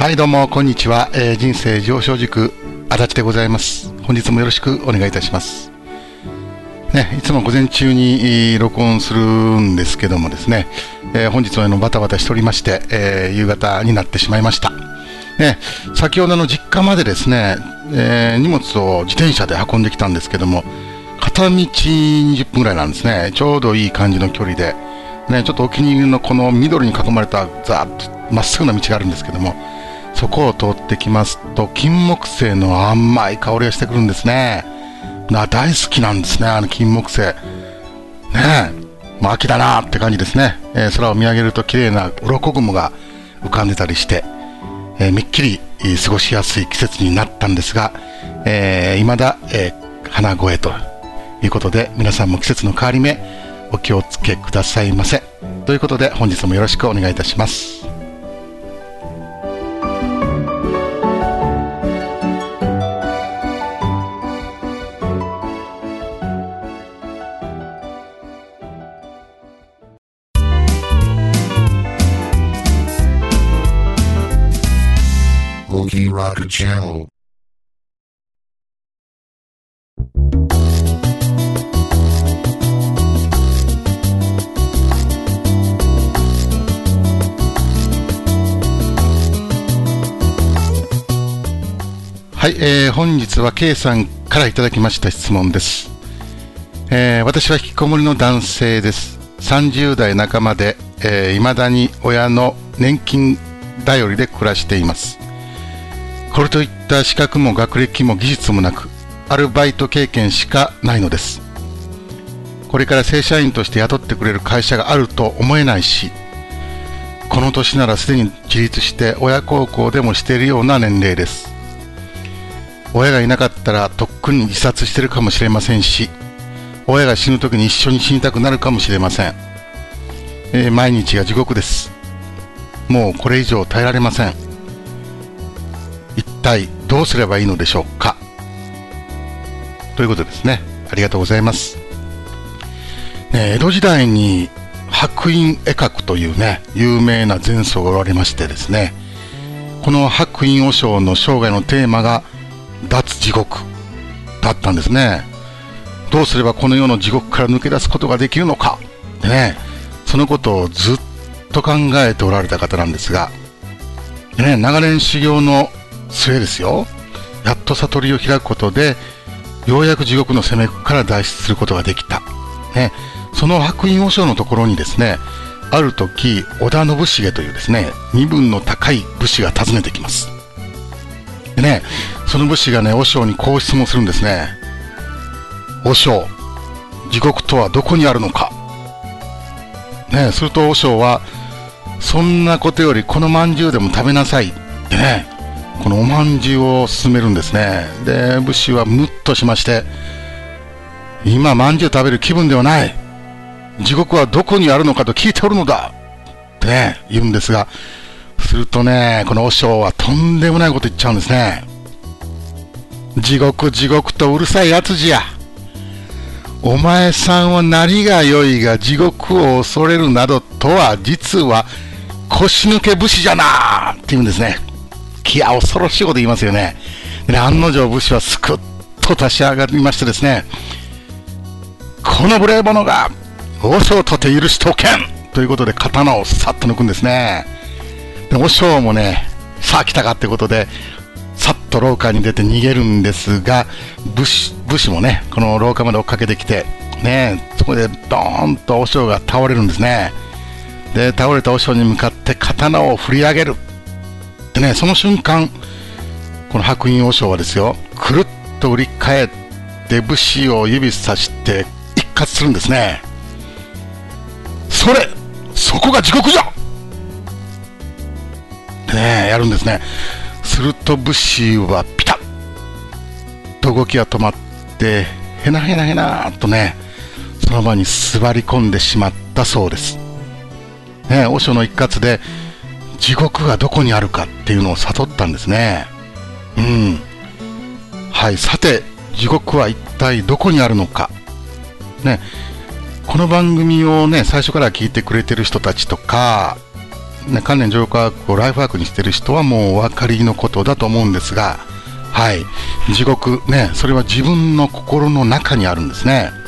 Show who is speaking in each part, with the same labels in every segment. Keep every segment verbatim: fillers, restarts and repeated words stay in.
Speaker 1: はい、どうもこんにちは、えー、人生上昇塾足立でございます。本日もよろしくお願いいたしますね。いつも午前中に録音するんですけどもですね、えー、本日はのバタバタしておりまして、えー、夕方になってしまいましたね。先ほどの実家までですね、えー、荷物を自転車で運んできたんですけども、片道にじゅっぷんぐらいなんですね。ちょうどいい感じの距離でね、ちょっとお気に入りのこの緑に囲まれたザーッとまっすぐな道があるんですけども、そこを通ってきますと金木犀の甘い香りがしてくるんですね。な大好きなんですね、あの金木犀ねえ。もう秋だなって感じですね、えー、空を見上げると綺麗な鱗雲が浮かんでたりして、えー、めっきり過ごしやすい季節になったんですが、えー、未だ、えー、花越えということで、皆さんも季節の変わり目お気をつけくださいませということで、本日もよろしくお願いいたします。
Speaker 2: Oki Rocket Channel。
Speaker 1: はい、えー、本日は K さんからいただきました質問です。えー、私は引きこもりの男性です。さんじゅう代半ばで、えー、未だに親の年金頼りで暮らしています。これといった資格も学歴も技術もなく、アルバイト経験しかないのです。これから正社員として雇ってくれる会社があると思えないし、この年ならすでに自立して親孝行でもしているような年齢です。親がいなかったらとっくに自殺してるかもしれませんし、親が死ぬ時に一緒に死にたくなるかもしれません。えー、毎日が地獄です。もうこれ以上耐えられません。一体どうすればいいのでしょうか、ということですね。ありがとうございます。ね、江戸時代に白隠絵描というね、有名な禅僧がおられましてですね、この白隠和尚の生涯のテーマが脱地獄だったんですね。どうすればこの世の地獄から抜け出すことができるのかでね、そのことをずっと考えておられた方なんですが、でね、長年修行の末ですよ、やっと悟りを開くことでようやく地獄の責めから脱出することができた、ね、その白隠和尚のところにですね、ある時織田信繁というですね、身分の高い武士が訪ねてきます。でね、その武士がね、和尚にこう質問するんですね。和尚、地獄とはどこにあるのか、ね、すると和尚は、そんなことよりこの饅頭でも食べなさいってね、このお饅頭を勧めるんですね。で、武士はムッとしまして、今饅頭食べる気分ではない、地獄はどこにあるのかと聞いておるのだってね、言うんですが、するとね、この和尚はとんでもないこと言っちゃうんですね。地獄地獄とうるさいやつじゃ、お前さんは何が良いが地獄を恐れるなどとは、実は腰抜け武士じゃなって言うんですね。いや、恐ろしいこと言いますよね。でね、案の定武士はすくっと立ち上がりましてですね、この無礼者が和尚とて許しておけんということで刀をさっと抜くんですね。で和尚もね、さあ来たかってことでさっと廊下に出て逃げるんですが、武士、武士もね、この廊下まで追っかけてきてね、そこでドーンと和尚が倒れるんですね。で、倒れた和尚に向かって刀を振り上げるでね、その瞬間、この白隠和尚はですよ、くるっと振り返って武士を指さして一喝するんですね。それ、そこが地獄じゃってね、やるんですね。すると武士はピタッと動きが止まって、へなへなへなとね、その場に座り込んでしまったそうです。ね、和尚の一喝で地獄がどこにあるかっていうのを悟ったんですね。うん。はい、さて、地獄は一体どこにあるのか。ね、この番組をね、最初から聞いてくれてる人たちとか、 ね、関連浄化ワークをライフワークにしている人はもうお分かりのことだと思うんですが、はい、地獄ね、それは自分の心の中にあるんですね。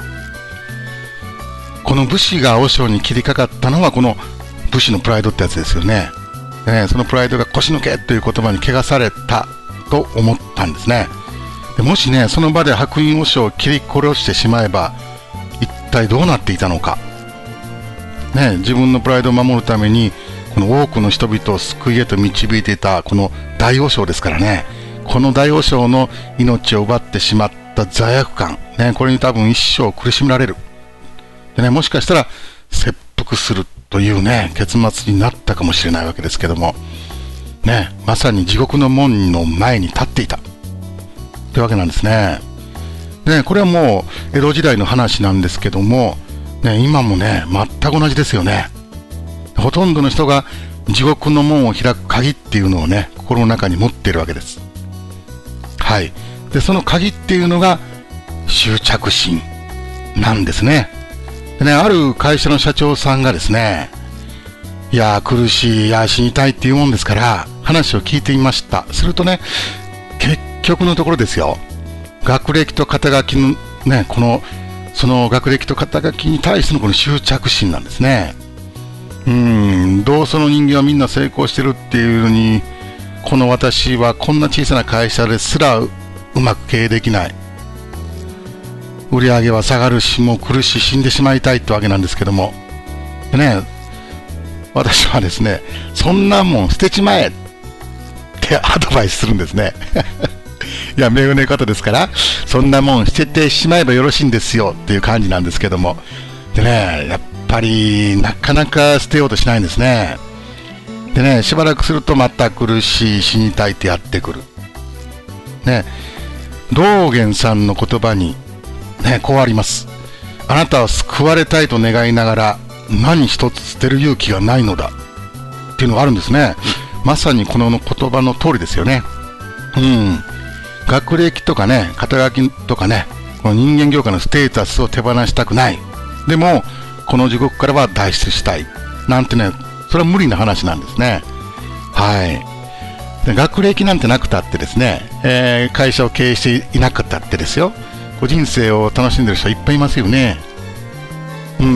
Speaker 1: この武士が和尚に切りかかったのはこの武士のプライドってやつですよね。ね、そのプライドが腰抜けという言葉に汚されたと思ったんですね。でもしね、その場で白隠和尚を切り殺してしまえば一体どうなっていたのか、ね、自分のプライドを守るためにこの多くの人々を救いへと導いていたこの大和尚ですからね、この大和尚の命を奪ってしまった罪悪感、ね、これに多分一生苦しめられるで、ね、もしかしたら切腹するというね結末になったかもしれないわけですけども、ね、まさに地獄の門の前に立っていたというわけなんですね。で、これはもう江戸時代の話なんですけども、ね、今もね全く同じですよね。ほとんどの人が地獄の門を開く鍵っていうのをね心の中に持っているわけです。はい。で、その鍵っていうのが執着心なんですね。でね、ある会社の社長さんがですね、いや苦しい、いや死にたいっていうもんですから話を聞いてみました。するとね、結局のところですよ、学歴と肩書きのね、このその学歴と肩書きに対してのこの執着心なんですね。うーん、どうその人間はみんな成功してるっていうのに、この私はこんな小さな会社ですらうまく経営できない、売り上げは下がるし、もう苦しい、死んでしまいたいってわけなんですけども、でね、私はですね、そんなもん捨てちまえってアドバイスするんですね。いや、恵ね方ですから、そんなもん捨ててしまえばよろしいんですよっていう感じなんですけども、でね、やっぱりなかなか捨てようとしないんですね。でね、しばらくするとまた苦しい、死にたいってやってくる。ね、道元さんの言葉にね、こうあります。あなたは救われたいと願いながら何一つ捨てる勇気がないのだっていうのがあるんですね。まさにこの言葉の通りですよね。うん。学歴とかね、肩書きとかね、この人間業界のステータスを手放したくない。でも、この地獄からは脱出したい。なんてね、それは無理な話なんですね。はい。で、学歴なんてなくたってですね、えー、会社を経営していなかったってですよ、こう人生を楽しんでる人いっぱいいますよね。うん。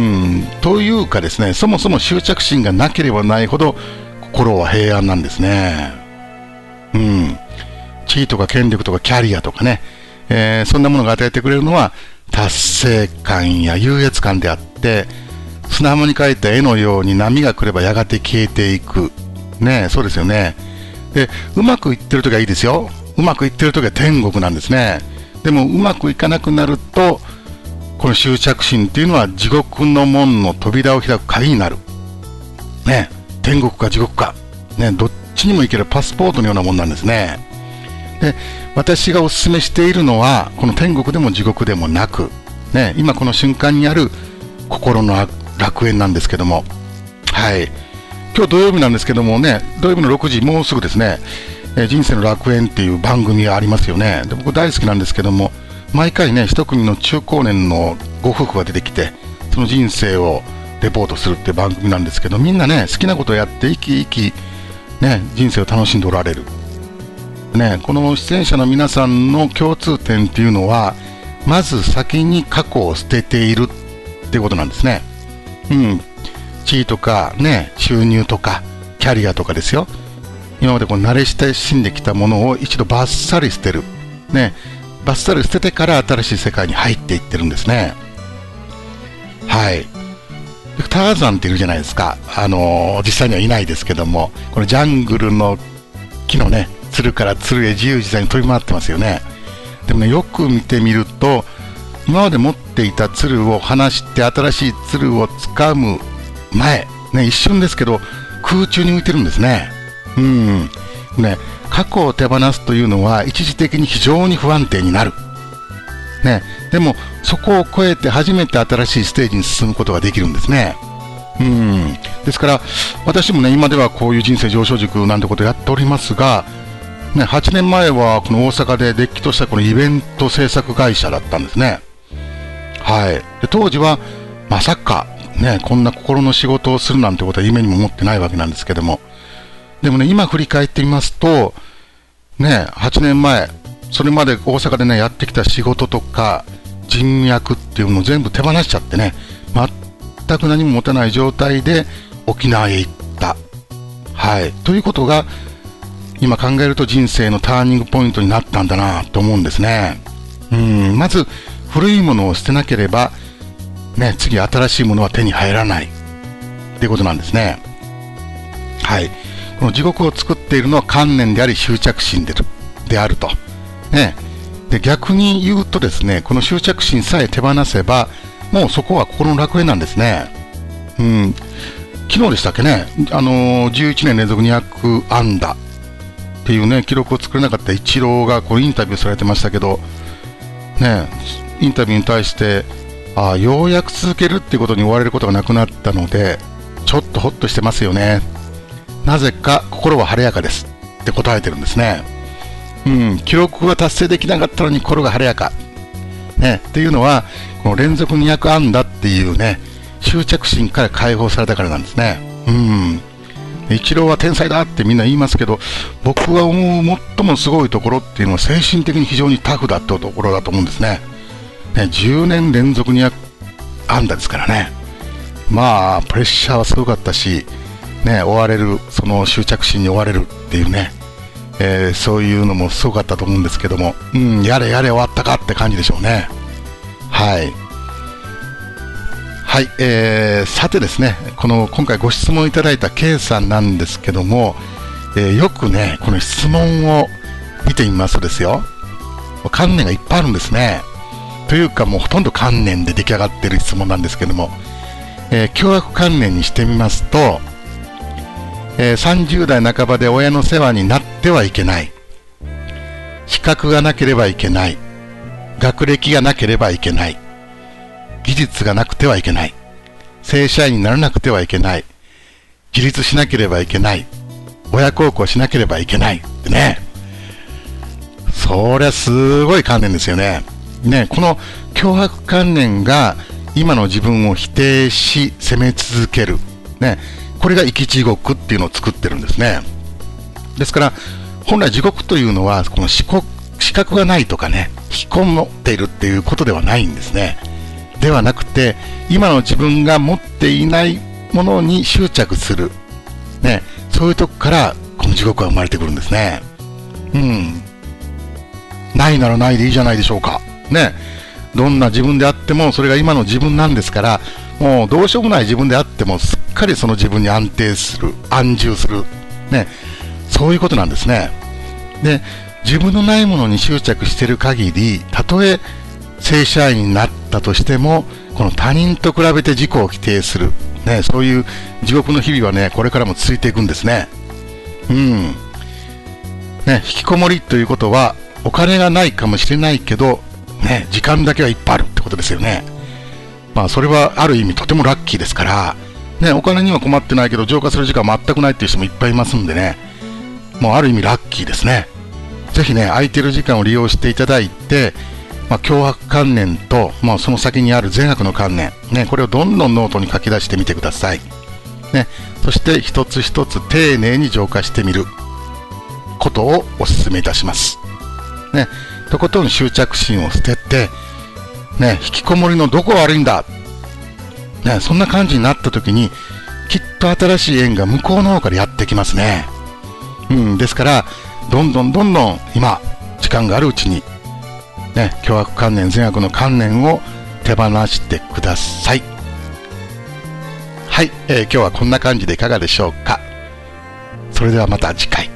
Speaker 1: というかですね、そもそも執着心がなければないほど心は平安なんですね。うん。地位とか権力とかキャリアとかね、えー、そんなものが与えてくれるのは達成感や優越感であって、砂浜に描いた絵のように波が来ればやがて消えていく。ね、そうですよね。で、うまくいってるときはいいですよ。うまくいってるときは天国なんですね。でもうまくいかなくなると、この執着心っていうのは地獄の門の扉を開く鍵になる。ね、天国か地獄か。ね、どっちにも行けるパスポートのようなもんなんですね。で、私がお勧めしているのは、この天国でも地獄でもなく、ね、今この瞬間にある心の楽園なんですけども、はい。今日土曜日なんですけどもね、土曜日のろくじ、もうすぐですね、えー、人生の楽園っていう番組がありますよね。で、僕大好きなんですけども、毎回ね、一組の中高年のご夫婦が出てきて、その人生をレポートするっていう番組なんですけど、みんなね、好きなことをやって生き生き、ね、人生を楽しんでおられる。ね、この出演者の皆さんの共通点っていうのは、まず先に過去を捨てているっていうことなんですね。うん。地位とかね、収入とか、キャリアとかですよ。今までこう慣れ親しんできたものを一度バッサリ捨てる。ね。バッサリ捨ててから新しい世界に入っていってるんですね。はい。ターザンっているじゃないですか。あのー、実際にはいないですけども、このジャングルの木のね、つるからつるへ自由自在に飛び回ってますよね。でもね、よく見てみると、今まで持っていたつるを離して新しいつるを掴む前、ね、一瞬ですけど空中に浮いてるんですね。うん。ね、過去を手放すというのは一時的に非常に不安定になる。ね、でもそこを越えて初めて新しいステージに進むことができるんですね。うん。ですから私もね、今ではこういう人生上昇塾なんてことをやっておりますが、ね、はちねんまえはこの大阪でれっきとしたこのイベント制作会社だったんですね。はい。で当時はまさかね、こんな心の仕事をするなんてことは夢にも思ってないわけなんですけども。でもね、今振り返ってみますと、ね、はちねんまえ、それまで大阪でね、やってきた仕事とか人脈っていうのを全部手放しちゃってね、全く何も持たない状態で沖縄へ行った。はい。ということが、今考えると人生のターニングポイントになったんだなと思うんですね。うん、まず、古いものを捨てなければ、ね、次新しいものは手に入らないっていうことなんですね。はい。この地獄を作っているのは観念であり執着心でであると。ね。で、逆に言うとですね、この執着心さえ手放せば、もうそこは心の楽園なんですね。うん。昨日でしたっけね、あのー、じゅういちねん連続にひゃくあんだっていうね、記録を作れなかったイチローがこうインタビューされてましたけど、ね、インタビューに対して、ああ、ようやく続けるっていうことに追われることがなくなったので、ちょっとホッとしてますよね。なぜか心は晴れやかですって答えてるんですね。うん、記録は達成できなかったのに心が晴れやか。ね、っていうのは、この連続にひゃくあんだっていうね、執着心から解放されたからなんですね。うん。イチローは天才だってみんな言いますけど、僕が思う最もすごいところっていうのは精神的に非常にタフだってところだと思うんですね。ね、じゅうねん連続にひゃくあんだですからね。まあ、プレッシャーはすごかったし、ね、追われる、その執着心に追われるっていうね、えー、そういうのもすごかったと思うんですけども、うん、やれやれ終わったかって感じでしょうね。はい。はい、えー、さてですね、この今回ご質問いただいた K さんなんですけども、えー、よくね、この質問を見てみますとですよ、観念がいっぱいあるんですね。というかもうほとんど観念で出来上がっている質問なんですけども、えー、凶悪観念にしてみますと、えー、さんじゅうだいなかばで親の世話になってはいけない。資格がなければいけない。学歴がなければいけない。技術がなくてはいけない。正社員にならなくてはいけない。自立しなければいけない。親孝行しなければいけない。ってね。そりゃすごい観念ですよね。ね、この脅迫観念が今の自分を否定し責め続ける。ね。これが生き地獄っていうのを作ってるんですね。ですから、本来地獄というのは、この資格がないとかね、引きこもっているっていうことではないんですね。ではなくて、今の自分が持っていないものに執着する。ね。そういうとこから、この地獄は生まれてくるんですね。うん。ないならないでいいじゃないでしょうか。ね。どんな自分であっても、それが今の自分なんですから、もうどうしようもない自分であっても、すっかりその自分に安定する、安住する。ね。そういうことなんですね。で、自分のないものに執着している限り、たとえ正社員になったとしても、この他人と比べて自己を否定する。ね。そういう地獄の日々はね、これからも続いていくんですね。うん。ね。引きこもりということは、お金がないかもしれないけど、ね、時間だけはいっぱいあるってことですよね。まあ、それはある意味とてもラッキーですから、ね、お金には困ってないけど、浄化する時間は全くないっていう人もいっぱいいますんでね、もうある意味ラッキーですね。ぜひね、空いてる時間を利用していただいて、まあ、脅迫観念と、まあ、その先にある善悪の観念、ね、これをどんどんノートに書き出してみてください。ね、そして一つ一つ丁寧に浄化してみることをお勧めいたします。ね、とことん執着心を捨てて、ね、引きこもりのどこが悪いんだ、ね、そんな感じになった時に、きっと新しい縁が向こうの方からやってきますね。うん、ですから、どんどんどんどん今、時間があるうちに、ね、凶悪観念、善悪の観念を手放してください。はい、えー、今日はこんな感じでいかがでしょうか。それではまた次回。